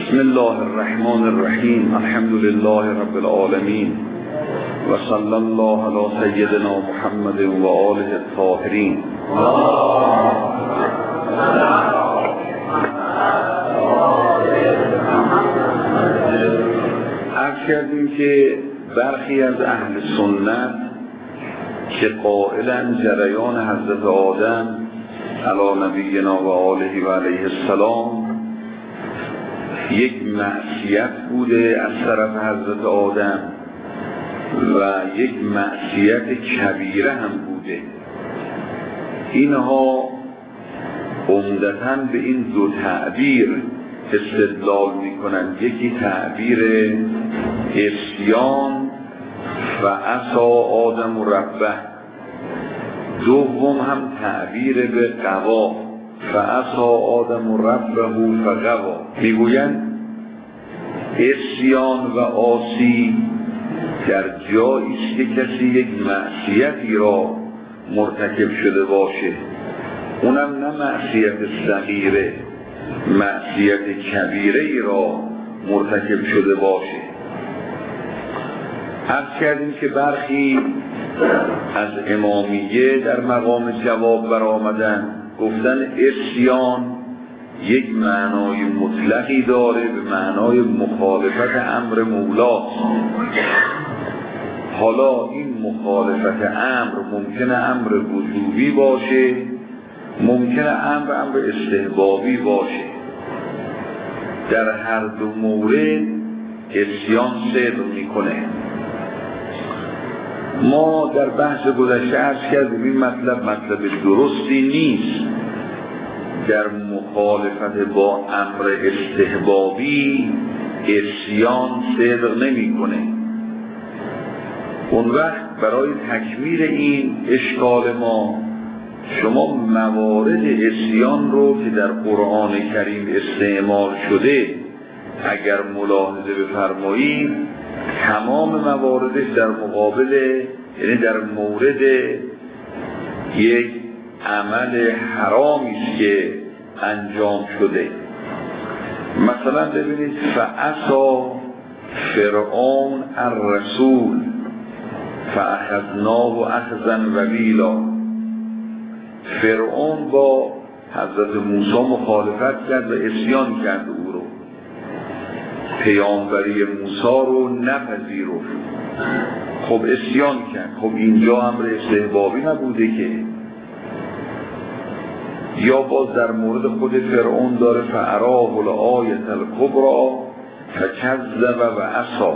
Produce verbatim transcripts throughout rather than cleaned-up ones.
بسم الله الرحمن الرحیم. الحمد لله رب العالمین و صلی الله علی سیدنا محمد و آله الطاهرین. عرض کردیم که برخی از اهل سنت که قائلن جریان حضرت آدم علی نبینا و آله و علیه السلام یک معصیت بوده از طرف حضرت آدم و یک معصیت کبیره هم بوده، اینها عمدتاً به این دو تعبیر استدلال میکنن. یکی تعبیر عصیان و عصا آدم و ربه، دوم هم تعبیر به غوا فعصا آدم و ربه فغوا. میگویند عصیان و عاصی در جایی است که کسی یک معصیتی را مرتکب شده باشه، اونم نه معصیت صغیره، معصیت کبیره ای را مرتکب شده باشه. عرض کردیم که برخی از امامیه در مقام جواب برآمدن، گفتن عصیان یک معنای مطلقی داره به معنای مخالفت امر مولاست. حالا این مخالفت امر ممکنه امر وجوبی باشه، ممکنه امر امر استحبابی باشه. در هر دو مورد عصیان صدق میکنه. ما در بحث گذشته عرض کردیم این مطلب مطلب درستی نیست. در مخالفت با امر استحبابی عصیان صدق نمیکنه. اون وقت برای تکمیل این اشکال ما شما موارد عصیان رو که در قرآن کریم استعمال شده اگر ملاحظه بفرمایید، تمام مواردش در مقابل، یعنی در مورد یک عمل حرامی است که انجام شده. مثلا ببینید فعصا فرعون الرسول فاخذناه اخذا وبیلا. فرعون با حضرت موسی مخالفت کرد و عصیان کرد، او رو پیامبری موسی رو نپذیرفت، خب عصیان کرد. خب اینجا امر استحبابی نبوده که؟ یا باز در مورد خود فرعون داره فاراه الآیة الکبری فکذب و عصی،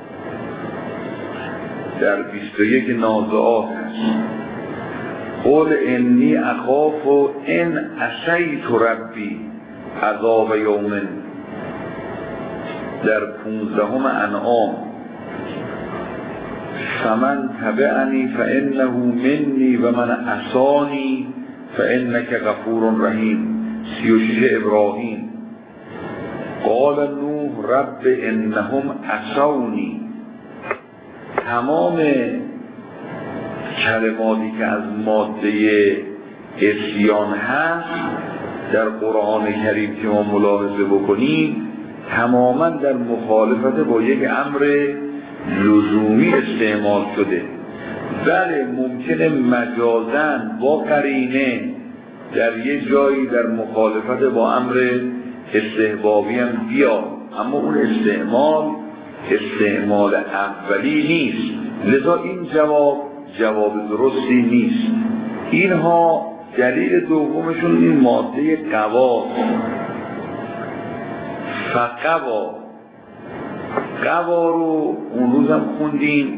در بیست و یک نازعات هست. قل انی اخاف ان عصیت ربی عذاب یوم، در پونزدهم انعام فمن تبعنی فانه منی و من عصانی فانک غفور رحیم. سی و شش ابراهیم قال نوح رب انهم عصونی. تمام کلماتی که از ماده عصیان هست در قرآن کریم که ما ملاحظه بکنیم تماما در مخالفت با یک امر لزومی استعمال شده. بله ممکنه مجازاً با قرینه در یک جایی در مخالفت با امر استحبابی هم بیاد، اما اون استعمال استعمال اولی نیست. لذا این جواب جواب درستی نیست. اینها دلیل دومشون این ماده قوا فقوا. قوا رو اون روزم خوندیم،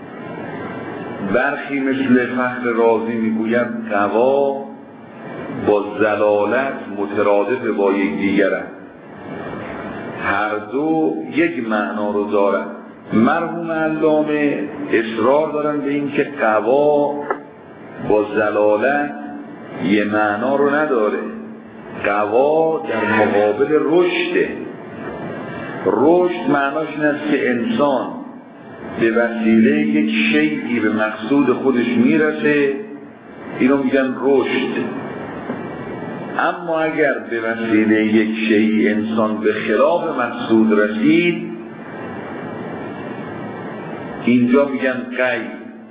برخی مثل فخر رازی میگوید قوا با زلالت مترادف با یک دیگرند، هر دو یک معنا رو دارن. مرحوم علامه اصرار دارن به این که قوا با زلالت یه معنا رو نداره. قوا در مقابل رشده. رشد معناش این است که انسان به وسیله یک شیئی به مقصود خودش میرسه، اینو میگن رشد. اما اگر به وسیله یک شیء انسان به خلاف مقصود رسید، اینجا میگن قی.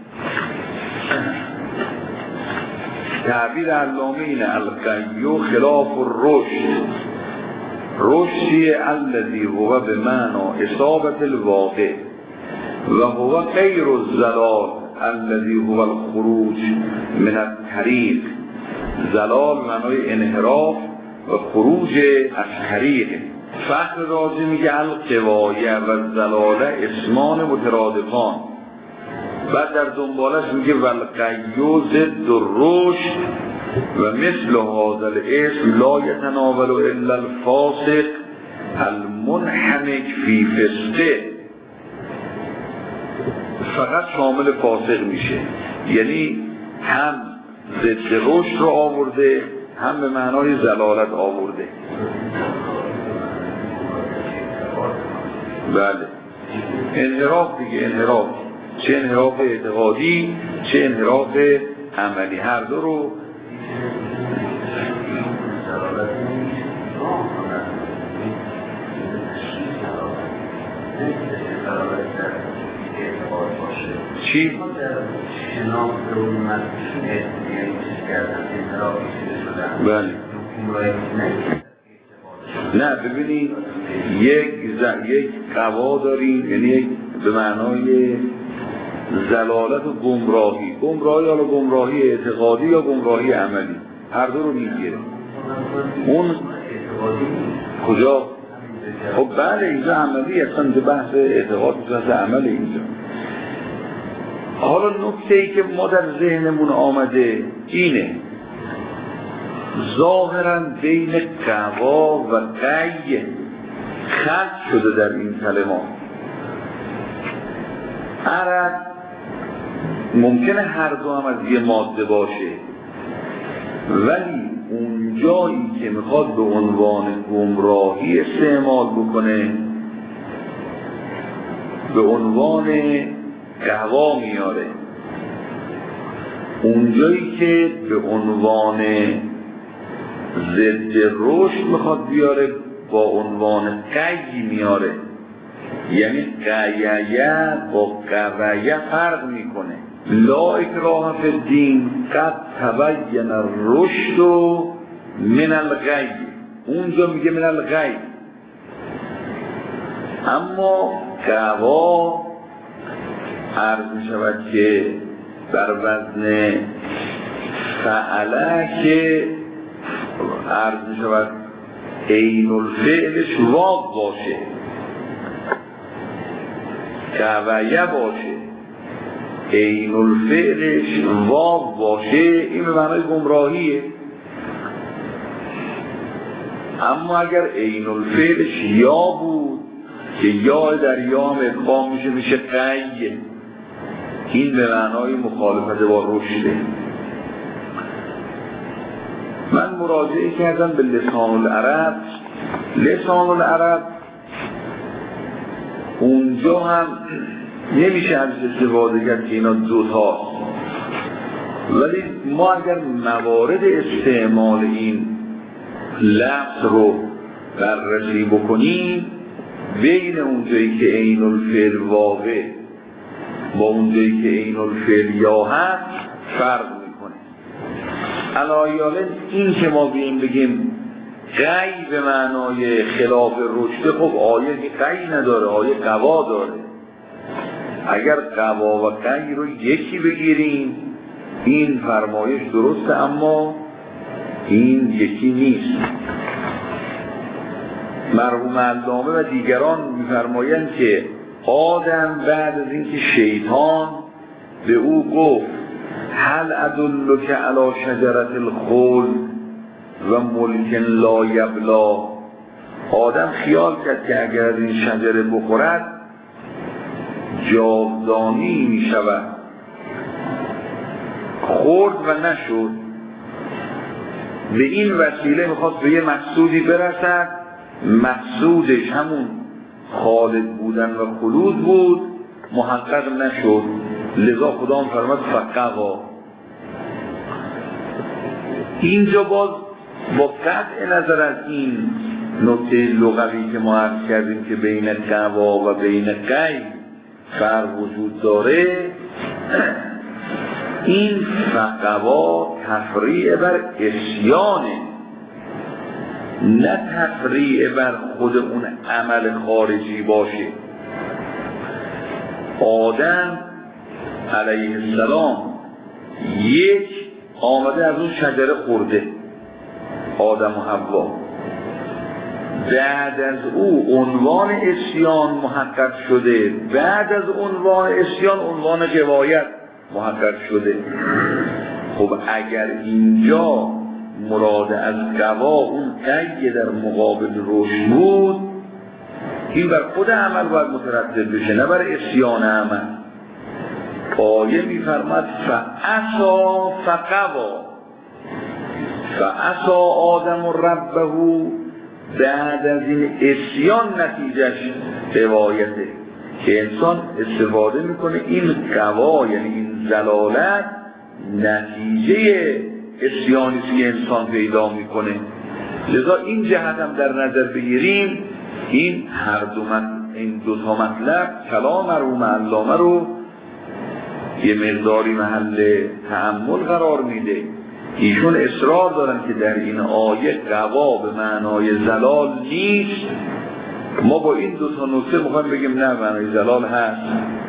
تعبیر علامه اینه القی خلاف الرشد. رشدی الذی هو به معنا اصابت الواقع و هو غیر الزلال الذی هو الخروج من الطریق. زلال معنای انحراف و خروج از طریق. فخر رازی میگه القوایه و زلاله اسمان مترادفان. بعد در دنبالش میگه والقیو ضد الرشد و مثل هذا الاسم لا يتناول الا الفاسق المنحنک فی فسقه. فقط شامل فاسق میشه، یعنی هم ضد رشد رو آورده هم به معنای زلالت آورده. بله، انحراف دیگه، انحراف، چه انحراف اعتقادی چه انحراف عملی، هر دو رو. چی؟ بله. نه ببینید، یک ز... یک قوا داریم، یعنی یک به معنای زلالت و گمراهی. گمراهی حالا گمراهی اعتقادی یا گمراهی عملی، هر دو رو میگیره. اون کجا؟ خب بله اینجا عملی، اصلا اینجا بحث اعتقاد بحث عملی اینجا. حالا نکته ای که ما در ذهنمون آمده اینه، ظاهرا بین قوا و قی خلط شده در این کلمات. عرب ممکنه هر دو هم از یه ماده باشه، ولی اون جایی که میخواد به عنوان گمراهی استعمال بکنه به عنوان قوا میاره، اون جایی که به عنوان ضد رشد میخواد بیاره با عنوان قی میاره. یعنی قییه با قویه فرق میکنه. لا اکراه فی الدین قد تبین الرشد من الغی، اونجا میگه من الغی. اما قوا عرض میشود که بر وزن فعله که عرض میشود عین الفعلش واو باشه، قویه باشه، عین الفعلش واو باشه، این به معنای گمراهیه. اما اگر عین الفعلش یا بود که یا در یا هم ادغام میشه میشه قی، این به معنای مخالفت با رشده. من مراجعه کردم به لسان العرب. لسان العرب اونجا هم نمیشه از استفاده کرد که اینا دوتاست، ولی ما اگر موارد استعمال این لفظ رو بررسی بکنیم، بین اونجایی که عین الفعل واقع با اونجایی که عین الفعل یا هست فرق میکنه. علایاله این که ما بیم بگیم قی به معنای خلاف رشد، خب آیه قی نداره، آیه قوا داره. اگر قوا و قی رو یکی بگیریم این فرمایش درسته، اما این یکی نیست. مرحوم علامه و دیگران میفرمایند که آدم بعد از اینکه شیطان به او گفت هل ادلک علی شجرة الخلد و ملک لا یبلا، آدم خیال کرد که اگر از این شجره بخورد جاودانی می شود. خورد و نشد. به این وسیله میخواست به یه مقصودی برسد، مقصودش همون خالد بودن و خلود بود، محقق نشد. لذا خدا هم فرمود فقوا. اینجا باز با قطع نظر از این نکته لغوی که ما عرض کردیم که بین قوا و بین قی فرق وجود داره، این فقوا تفریع بر عصیانه، نه تفریع بر خود اون عمل خارجی باشه. آدم علیه السلام یک آمده از اون شجره خورده، آدم و حوا، بعد از او عنوان عصیان محقق شده، بعد از عنوان عصیان عنوان غوایت محقق شده. خب اگر اینجا مراد از غوا اون قی در مقابل رشد بود، این بر خود عمل باید مترتب بشه، نه بر عصیان عمل. آیه میفرماد فعصا فغوا، فعصا آدم ربه، بعد از این عصیان نتیجهش غوایته، که انسان استفاده میکنه این غوا یعنی این ضلالت نتیجه عصیانی که انسان پیدا میکنه. لذا این جهت هم در نظر بگیریم، این هر دو مطلب، این دو تا مطلب کلام مرحوم علامه رو یه مقداری محل تأمل قرار میده. ایشون اصرار دارن که در این آیه غوا به معنای زلال نیست. ما با این دو تا نکته میخوایم بگیم نه، معنای زلال هست.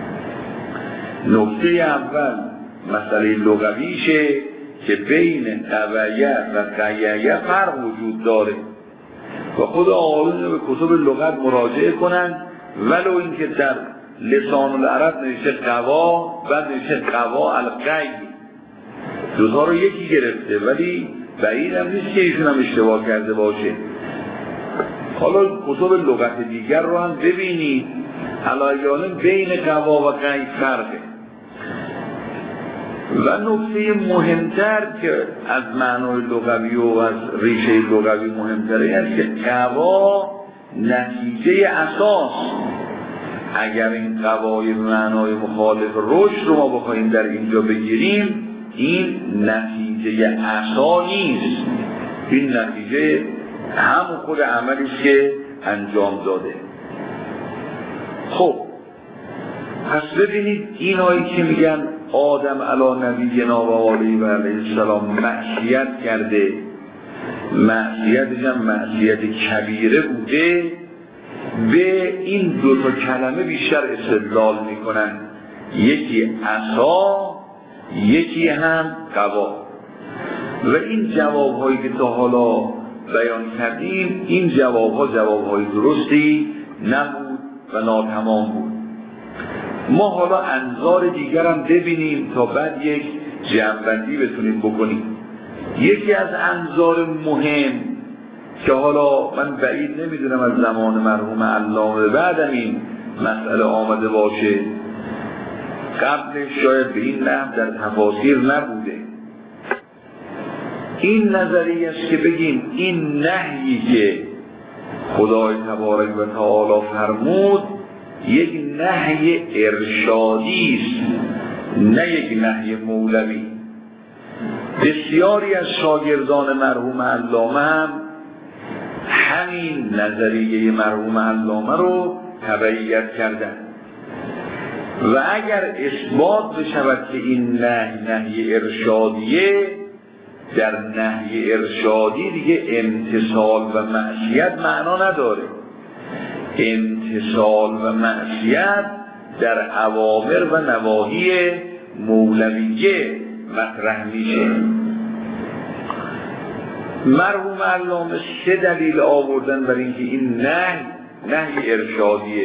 نکته اول مسئله لغویشه که بین قویه و قییه فرق وجود داره و خود آقایون به کتب لغت مراجعه کنن، ولو اینکه در لسان العرب نوشته قوا، بعد نوشته قوا القی، دوتا رو یکی گرفته، ولی بعید هم نیست که ایشون هم اشتباه کرده باشه. حالا کتب لغت دیگر رو هم ببینید، علایانه بین قوا و قی فرقه. و نکته مهمتر که از معنای لغوی و از ریشه لغوی مهمتره است که قوا نتیجه اساس. اگر این قوای معنای مخالف رشد رو ما بخوایم در اینجا بگیریم، این نتیجه اساس نیست، این نتیجه همون خود عملی که انجام داده. خب پس ببینید این آیه که میگن آدم علی نبینا و آله و علیه السلام معصیت کرده، معصیتش هم معصیت کبیره بوده، به این دو تا کلمه بیشتر استدلال میکنن، یکی عصا، یکی هم قوا. و این جوابهایی که تا حالا بیان کردیم، این جوابها جوابهای درستی نبود و ناتمام بود. ما حالا انظار دیگر هم ببینیم تا بعد یک جمع‌بندی بتونیم بکنیم. یکی از انظار مهم که حالا من بعید نمیدونم از زمان مرحوم علامه بعدم این مسئله آمده باشه، قبل شاید به این نحو در تفاسیر نبوده، این نظریه است که بگیم این نهیی که خدای تبارک و تعالی فرمود یک نهی ارشادی است، نه یک نهی مولوی. بسیاری از شاگردان مرحوم علامه هم همین نظریه مرحوم علامه رو تبعیت کردن و اگر اثبات بشود که این نهی نهی ارشادیه، در نهی ارشادی دیگه امتثال و معصیت معنا نداره. امتثال و معصیت در اوامر و نواهی مولویه مطرح میشه. مرحوم علامه سه دلیل آوردن برای اینکه این نهی نهی ارشادیه.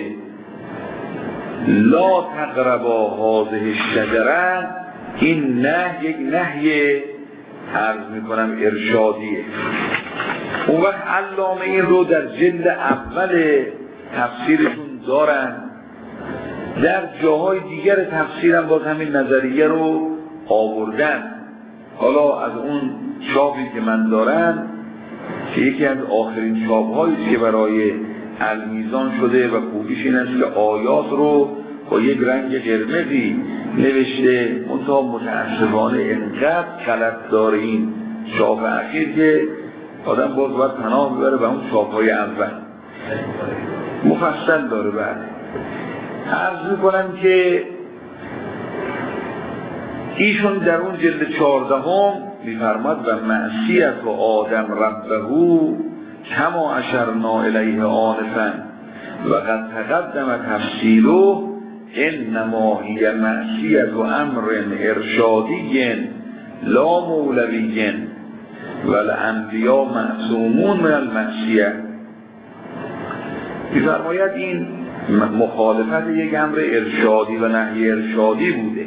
لا تقربا هذه الشجره، این نهی یک نهی عرض میکنم ارشادیه. اون وقت علامه این رو در جلد اول تفسیرشون دارن، در جاهای دیگر تفسیرم باز همین نظریه رو آوردن. حالا از اون چاپی که من دارم که یکی از آخرین چاپ‌هایی که برای المیزان شده و خوبیش این است که آیات رو با یک رنگ قرمزی نوشته، منتها متأسفانه انقدر کلف داره این چاپ اخیر که آدم باز باید پناه ببره به اون چاپ‌های اول، مفصل داره. بعد عرض میکنم که ایشون در اون جلد چهاردهم میفرماد و معصیت و آدم ربهو کما اشرنا الیه آنفا و قد تقدم تفصیله انما هی معصیت و امر ارشادی لا مولوی والانبیاء معصومون من المعصیه. میفرماید این مخالفت یک امر ارشادی و نهی ارشادی بوده.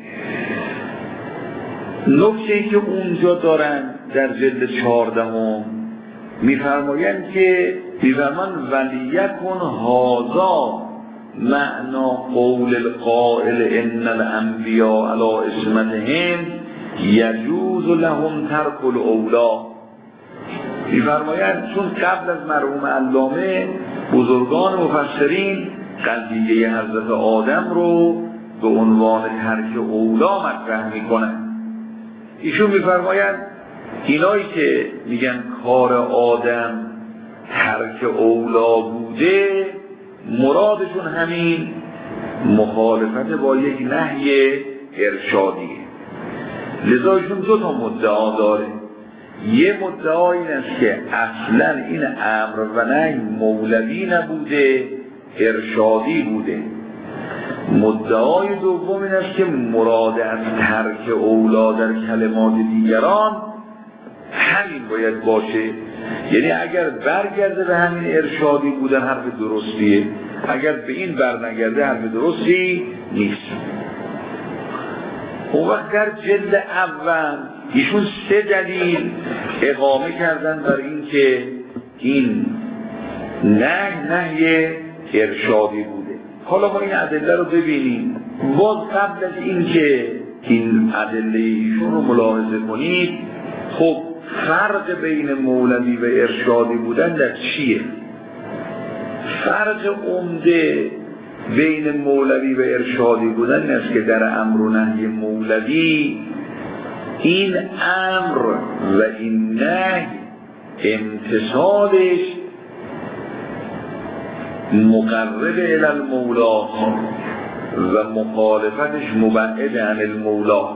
نکته‌ای که اونجا دارن در جلد چهاردهم میفرمایند که میفرمان ولیکن هذا معنا قول القائل ان الانبیاء علی عصمتهم یجوز لهم ترک الاولی. میفرمایند چون قبل از مرحوم علامه بزرگان مفسرین قضیه حضرت آدم رو به عنوان ترک اولا مطرح میکنند. ایشون میفرمایند اینایی که میگن کار آدم ترک اولا بوده مرادشون همین مخالفت با یک نهی ارشادیه. لذا ایشون دو تا مدعا داره. یه مدعا این است که اصلا این امر و نهی مولوی نبوده، ارشادی بوده. مدعای دوم این است که مراد از ترک اولا در کلمات دیگران همین باید باشه، یعنی اگر برگرده به همین ارشادی بودن حرف درستیه، اگر به این برنگرده حرف درستی نیست. اون وقت در جلد اول ایشون سه دلیل اقامه کردن بر این که این نه نهی ارشادی بوده. حالا ما این ادله رو ببینیم. باز قبل از این که این ادله ایشون رو ملاحظه کنید، خب فرق بین مولوی و ارشادی بودن در چیه؟ فرق عمده بین مولوی و ارشادی بودن این است که در امر و نهی مولوی این امر و این نهی امتصالش مقرب الی المولا و مخالفتش مبعد عن المولا.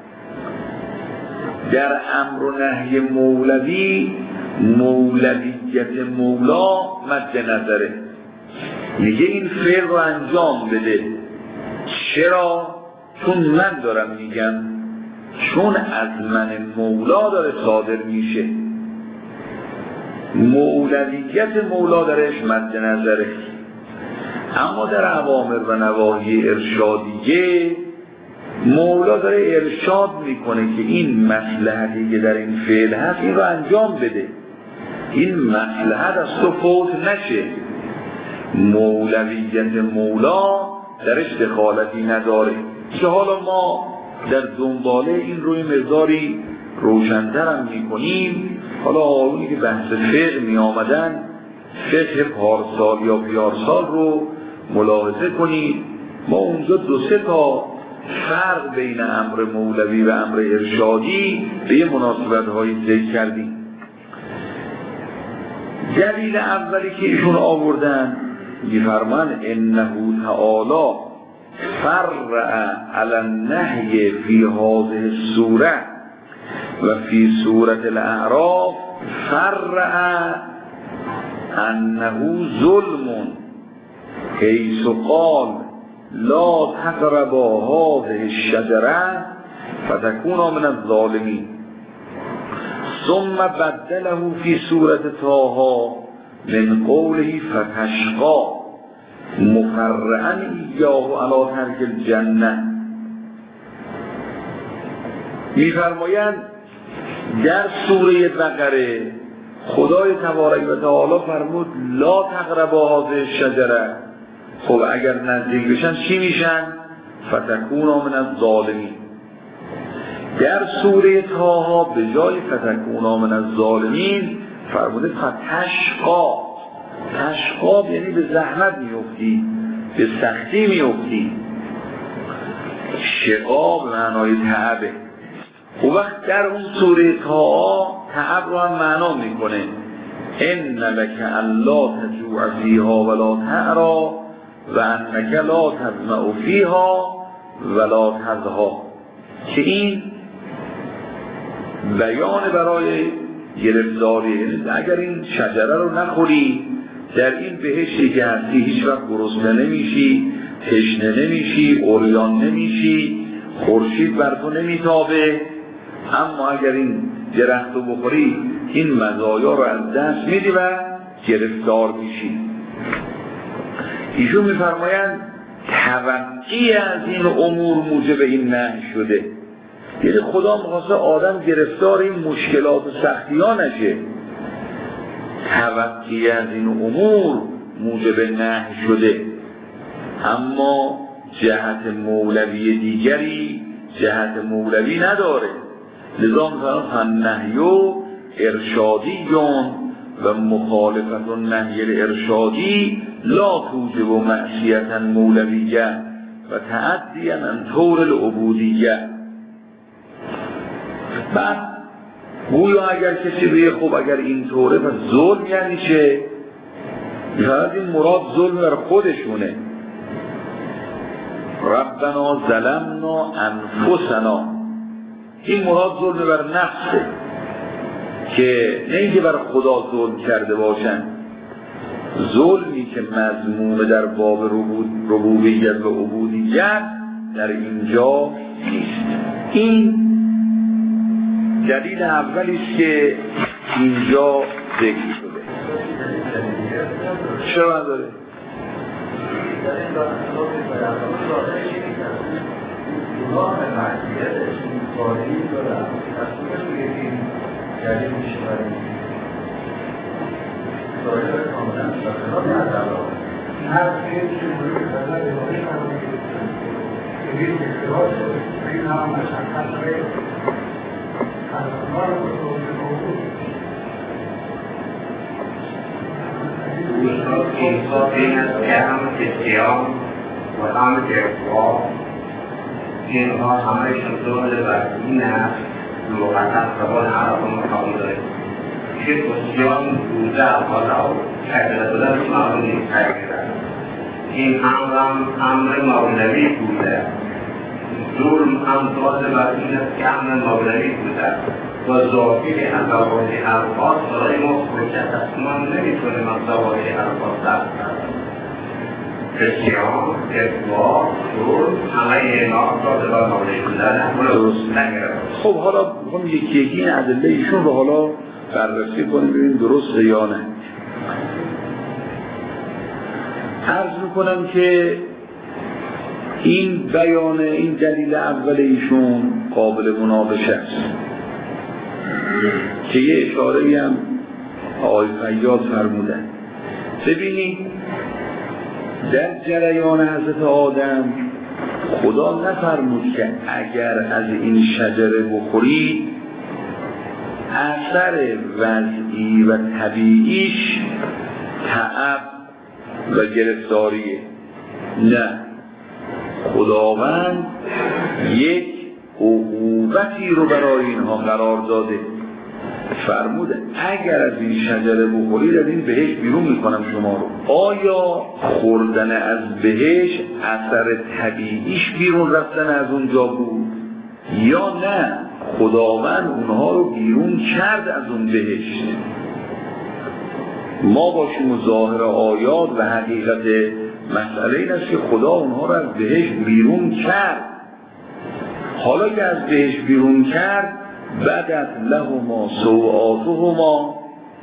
در امر و نهی مولوی مولویت مولا مد نظره، میگه این فعل رو انجام بده. چرا؟ چون من دارم میگم، چون از من مولا داره صادر میشه، مولویت مولا درش مد نظره. اما در اوامر و نواهی ارشادیه مولا داره ارشاد میکنه که این مصلحتی که در این فعل هست این رو انجام بده، این مصلحت از تو فوت نشه. مولویت مولا درش دخالتی نداره که حالا ما در دنباله این روی مقداری روشن‌تر هم میکنیم. حالا آقایونی که بحث فقه می آمدن فقه پارسال یا پیارسال رو ملاحظه کنید. ما اونجا دو سه تا فرق بین امر مولوی و امر ارشادی به یه مناسبت هایی ذکر کردیم. دلیل اولی که ایشون آوردن می‌فرمان انه تعالی فرع علی النهی فی هذه السوره و فی سوره الاعراف فرع انه ظلم حیث قال لا تقربا هذه الشجره فتكونا من الظالمین، ثم بدله فی سوره طه من قوله فتشقا مفرعا ایاه علی ترک الجنه. میفرمایند در سوره بقره خدای تبارک و تعالی فرمود لا تقربا هذه الشجره. خب اگر نزدیک بشن چی میشن؟ فتکونا من الظالمین. در سوره طه به جای فتکونا من الظالمین فرموده فتشقا. تشقا یعنی به زحمت میفتی، به سختی میفتی. شقا به معنای تعبه. و وقت در اون سوره طه تعب رو هم معنا میکنه ان لک الا تجوع فیها ولا تعرا و انک لا تظمأ فیها ولا تضحی، که این بیان برای گرفتاری، اگر این شجره رو نخوری در این بهشتی که هستی هیچ وقت گرسنه نمیشی، تشنه نمیشی، عریان نمیشی، خورشید بر تو نمیتابه. اما اگر این درخت رو بخوری این مزایا رو از دست میدی و گرفتار میشی. ایشون میفرمایند توقی از این امور موجب این نهی شده، یعنی خدا می‌خواسته آدم گرفتار این مشکلات و سختی ها نشه. توقی از این امور موجب نهی شده، اما جهت مولوی دیگری جهت مولوی نداره. لذا مثلا نهی و ارشادیون و مخالفت و نهی الارشادی لا توجب و معصیتا مولویه و تعدیا عن طور العبودیه. بعد گویا اگر کسی بگه خب اگر این طوره پس ظلم یعنی چه؟ شاید این مراد ظلم بر خودشونه. ربنا ظلمنا انفسنا، این مراد ظلم بر نفسه، که نه اینکه بر خدا ظلم کرده باشن. ظلمی که مذموم در باب ربوبیت و عبودیت در اینجا نیست. این دلیل اولی است که اینجا ذکر شده. چرا نداره؟ انصاف این است که هم سیام و هم اقوا اینها همهشون دول بر این است لغتا زبان عرب و مقام داره که سیام بوده حالا شکل بودن معلوم نیست این امر هم امر مولوی بوده، ظلم هم دول بر این است که امر مولوی بوده و ظاهری از ظواهر الفاظ برای ما حجت است. ما نمیتونیم از ظواهر الفاظ دست برداریم. سیام، اقوا، ظلم همه اینا داده بر مولوی بوده. خب حالا میخوام یکی یکی این ادله ایشون رو حالا بررسی کنیم ببینیم درست یا نه. عرض میکنم که این بیان این دلیل اول ایشون قابل مناقشه است که یه اشاره‌ای هم آقای فیاض فرمودن. ببینید در جریان حضرت آدم خدا نفرمود که اگر از این شجره بخورید اثر وضعی و طبیعیش تعب و گرفتاریه. نه، خداوند یک عقوبتی رو برای اینها قرار داده. فرموده اگر از این شجره بخورید از این بهشت بیرون میکنم شما رو. آیا خوردن از بهشت اثر طبیعیش بیرون رفتن از اونجا بود یا نه خداوند اونها رو بیرون کرد از اون بهشت؟ ما باشیم و ظاهر آیات و حقیقت مسئله این است که خدا اونها رو از بهشت بیرون کرد. حالا که از بهشت بیرون کرد بدت لهما سوآتهما،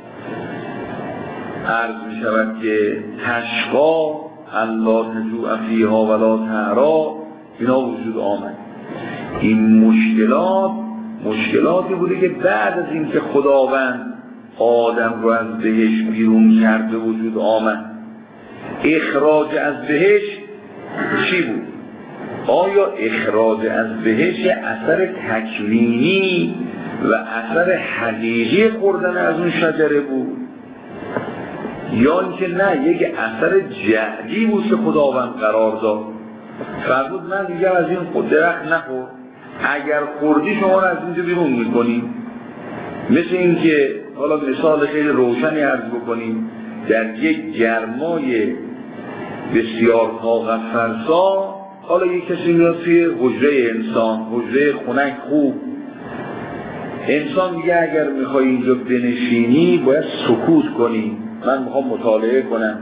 عرض می شود که تشقا ان لا تجوع فیها ولا تعرا اینا وجود آمد. این مشکلات مشکلاتی بوده که بعد از این که خداوند آدم رو از بهشت بیرون کرده وجود آمد. اخراج از بهشت چی بود؟ آیا اخراج از بهشت اثر تکوینی و اثر حقیقی خوردن از اون شجره بود یا اینکه نه یک اثر جعلی بود که خداوند قرار داد؟ فرمود من دیگر از این خود درخت نخور، اگر خوردی شما رو از اینجا بیرون میکنیم. مثل این که حالا مثال خیلی روشنی عرض بکنیم، در یک گرمای بسیار طاقت فرسا، حالا یک کسی میاد توی حجره انسان، حجره خنک خوب، انسان میگه اگر میخوای اینجا بنشینی باید سکوت کنی، من میخوام مطالعه کنم،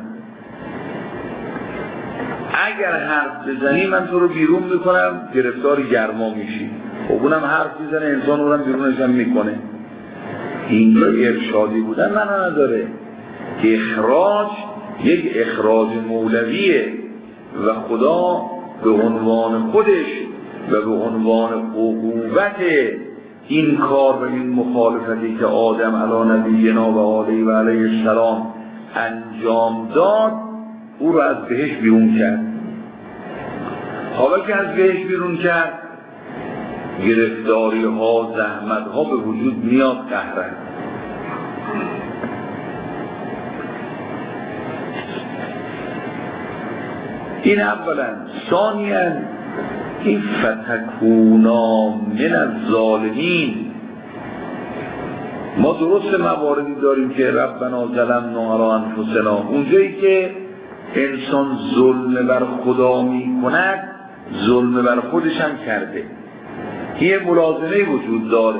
اگر حرف بزنی من تو رو بیرون میکنم، گرفتار گرما میشی. خب اونم حرف میزنه، انسان اونم بیرونش هم میکنه. اینجا ارشادی بودن من نداره، اخراج یک اخراج مولویه و خدا به عنوان خودش و به عنوان عقوبت این کار و این مخالفتی که آدم علی نبینا و آله و علیه السلام انجام داد، او رو از بهش بیرون کرد. حالا که از بهش بیرون کرد، گرفتاری ها، زحمت ها به وجود میاد قهرن. این اولا. ثانیاً این فتکونا من الظالمین، ما درست مواردی داریم که ربنا ظلمنا علی انفسنا، اونجایی که انسان ظلم بر خدا می کند ظلم بر خودش هم کرده، یه ملازمه وجود داره.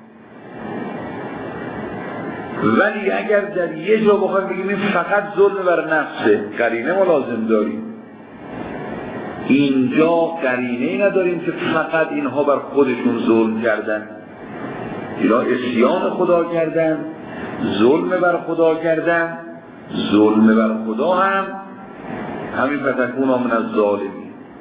ولی اگر در یه جا بخوایم بگیم این فقط ظلم بر نفسه، قرینه ملازم داریم. اینجا قرینه نداریم که فقط اینها بر خودشون ظلم کردن، اینا عصیان خدا کردن، ظلم بر خدا کردن. ظلم بر خدا هم همین فتکونا من الظالمین.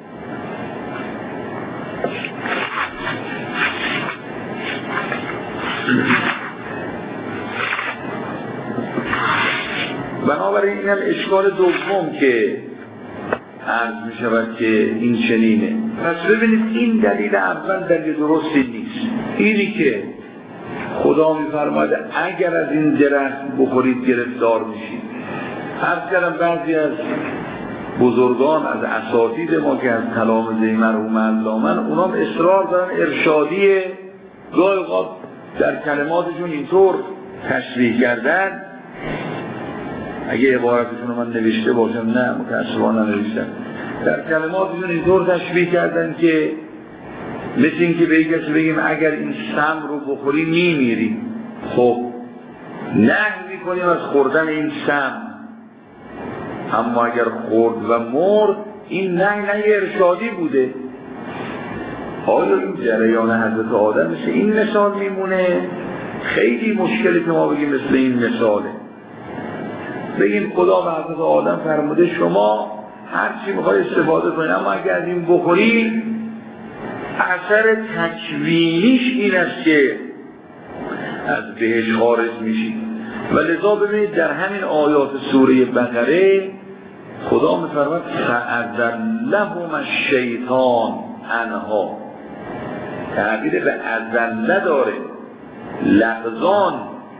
بنابراین این هم اشکال دوم که عرض می شود که این چنینه. پس ببینید این دلیل اول دلیل درستی نیست. اینی که خدا می فرماید اگر از این درخت بخورید گرفتار میشید. عرض کردم بعضی از بزرگان از اساتید ما که از کلام زی مرحوم علامن، اونام اصرار دارن ارشادیه، گاهی اوقات در کلماتشون اینطور تشریح کردن، اگه عبارتشون رو من نوشته باشم، نه متأسفانه ننوشتم، در کلماتشون اینطور تشریح کردن که مثل این که به یک کسی بگیم اگر این سم رو بخوری میمیری. خب نهی میکنیم از خوردن این سم، اما اگر خورد و مرد این نهی نهی ارشادی بوده. آیا این جریان حضرت آدم مثل این مثال میمونه؟ خیلی مشکلی که ما بگیم مثل این مثاله. بگیم خدا به حضرت آدم فرموده شما هر چی میخوای استفاده کنید، اما اگر از این بخوری اثر تکوینیش این است که از بهش خارج میشید. و لذا ببینید در همین آیات سوره بقره خدا میفرماید فأزلهم الشیطان عنها، تعبیر به ازله داره، لغزان،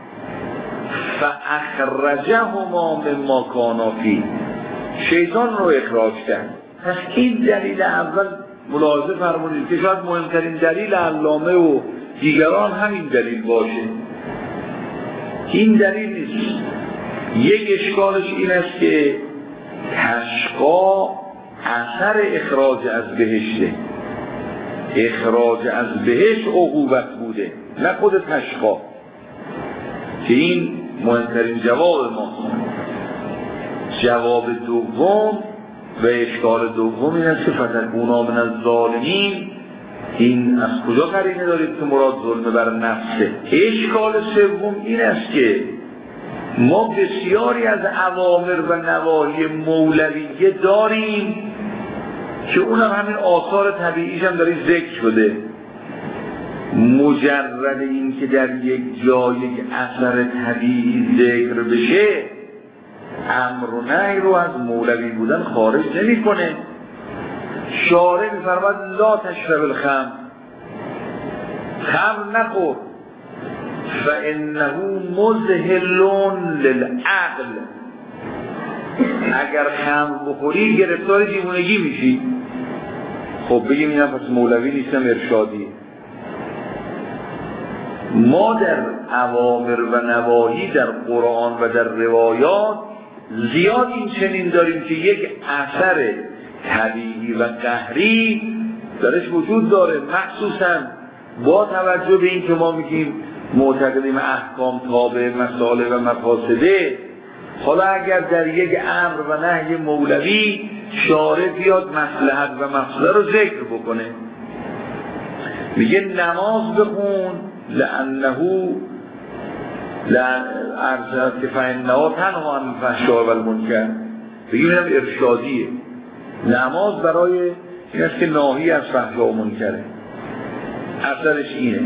فاخرجهما مما کانا فیه، شیطان رو اخراج کرد. پس این دلیل اول ملاحظه فرمودید که شاید مهمترین دلیل علامه و دیگران همین دلیل باشه. این دلیل نیست. یک اشکالش این است که تشقا اثر اخراج از بهشته، اخراج از بهشت عقوبت بوده، نه خود تشقا، که این مهمترین جواب ماست. جواب دوم و اشکال دوم این است که فتکونا من الظالمین، این از کجا قرینه دارید که مراد ظلم بر نفسه؟ اشکال سوم این است که ما بسیاری از اوامر و نواهی مولویه داریم که اونم همین آثار طبیعیش هم داره ذکر شده. مجرد این که در یک جای یک اثر طبیعی ذکر بشه امر و نهی رو از مولوی بودن خارج نمی کنه. شارع می‌فرماید لا تشرب الخمر، خمر نخور، فانه مذهل للعقل، اگر خمر بخوری گرفتار دیوونگی میشی. خب بگیم اینا پس مولوی نیستم ارشادی. ما در اوامر و نواهی در قرآن و در روایات زیاد این چنین داریم که یک اثر طبیعی و قهری درش وجود داره، مخصوصا با توجه به این که ما میگیم معتقدیم احکام تابع مصالح و مفاسده. حالا اگر در یک امر و نهی مولوی شارع بیاد مصلحت و مفسده رو ذکر بکنه، میگه نماز بخون لانه ارزد که فانها تنها عن الفحشاء و المنکر، بگیم اینم ارشادیه. نماز برای این است که ناهی از فحشا و منکره، اثرش اینه.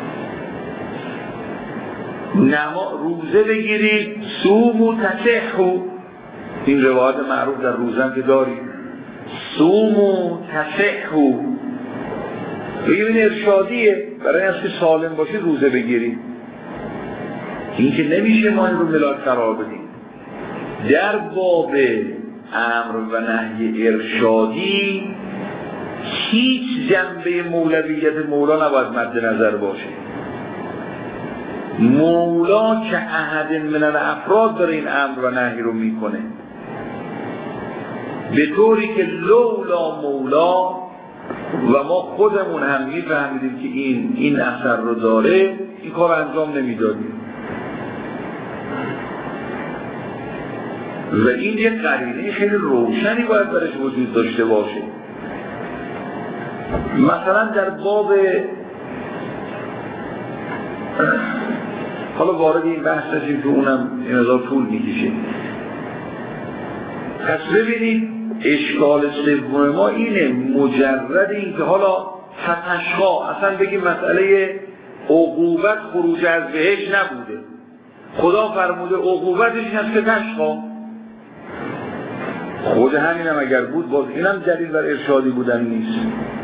نما... روزه بگیرید صوموا تصحوا، این روایت معروف در روزه که داریم، صوموا تصحوا، بگیم این ارشادیه برای این است که سالم باشید روزه بگیرید. این که نمیشه ما این رو ملاک قرار بدیم. در باب امر و نهی ارشادی هیچ جنبه مولویت مولا نباید مد نظر باشه. مولا که احد من الافراد داره این امر و نهی رو میکنه، به طوری که لولا مولا و ما خودمون هم میفهمیدیم که این این اثر رو داره، این کار انجام نمیدادیم. و این یک قرینه خیلی روشنی باید برش وجود داشته باشه. مثلا در باب، حالا وارد این بحث نشیم که اونم این ازار طول میکشه. پس ببینید اشکال سوم ما اینه، مجرد این که حالا فتشها اصلا بگیم مسئله عقوبت خروج از بهش نبوده، خدا فرموده عقوبتش این است که تشها، خود همینم اگر بود باز اینم دلیل بر ارشادی بودن نیست.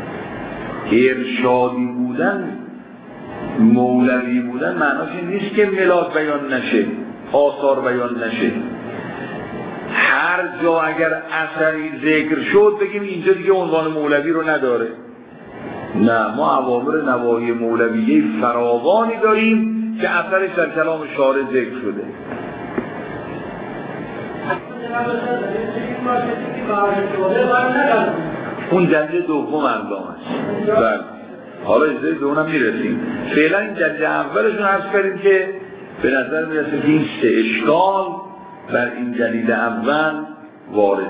ارشادی بودن، مولوی بودن معناش این نیست که ملاک بیان نشه، آثار بیان نشه. هر جا اگر اثری ذکر شد بگیم اینجا دیگه عنوان مولوی رو نداره. نه، ما اوامر نواهی مولویه فراوانی داریم که اثرش در کلام شارع ذکر شده. اون دلیل دوم انجام است. بله، حالا اجازه به اونم میرسیم. فعلا این دلیل اولشون عرض کردیم که به نظر میرسه که این سه اشکال بر این دلیل اول وارده.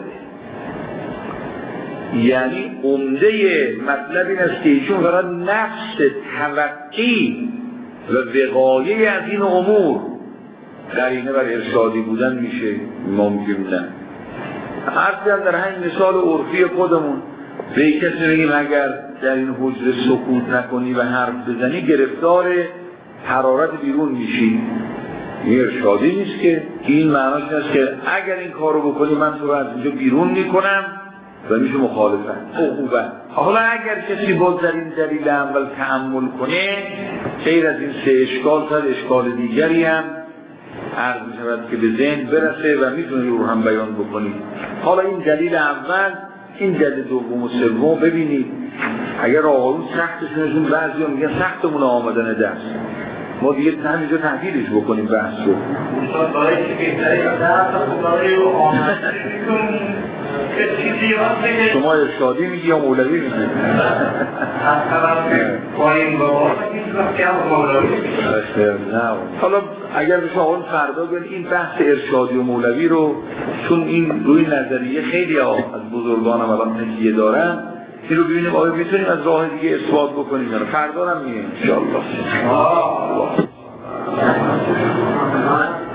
یعنی عمده مطلب این است که ایشون فقط نفس توقی و وقایه از این امور قرینه بر ارشادی بودن میشه. ما میگیم نه. هرچند در همین مثال عرفی خودمون به کسی بگیم اگر در این حجره سکوت نکنی و حرف بزنی گرفتار حرارت بیرون میشی، این ارشادی نیست که. این معناش است که اگر این کارو بکنی من تو رو از اینجا بیرون میکنم و میشه مخالفت عقوبت. حالا اگر کسی باز در این دلیل اول تأمل کنه، غیر از این سه اشکال تا اشکال دیگری هم عرض میشود که به ذهن برسه و میتونی رو هم بیان بکنی. حالا این دلیل اول، این دلیل دوم و سوم ببینید، اگر آقایون سختشونشون بعضی ها میگن سختمون آمدن دست، ما دیگه همینجا تحلیلش بکنیم بحث رو. استاد برای چی بهتره یا درست برای آمدنشون که چیزی وقتی شما ارشادی میگی یا مولوی میگی؟ از طرف پایین بابا هیچ وقتی هم مولوی نه. حالا اگر بشه آقایون فردا بگن این بحث ارشادی و مولوی رو، چون این روی نظریه خیلی ها از بزرگان هم الان تکیه دارن، این رو ببینیم آیا میتونیم از راه دیگه اثبات بکنیم. فردا هم میگیم انشاءالله.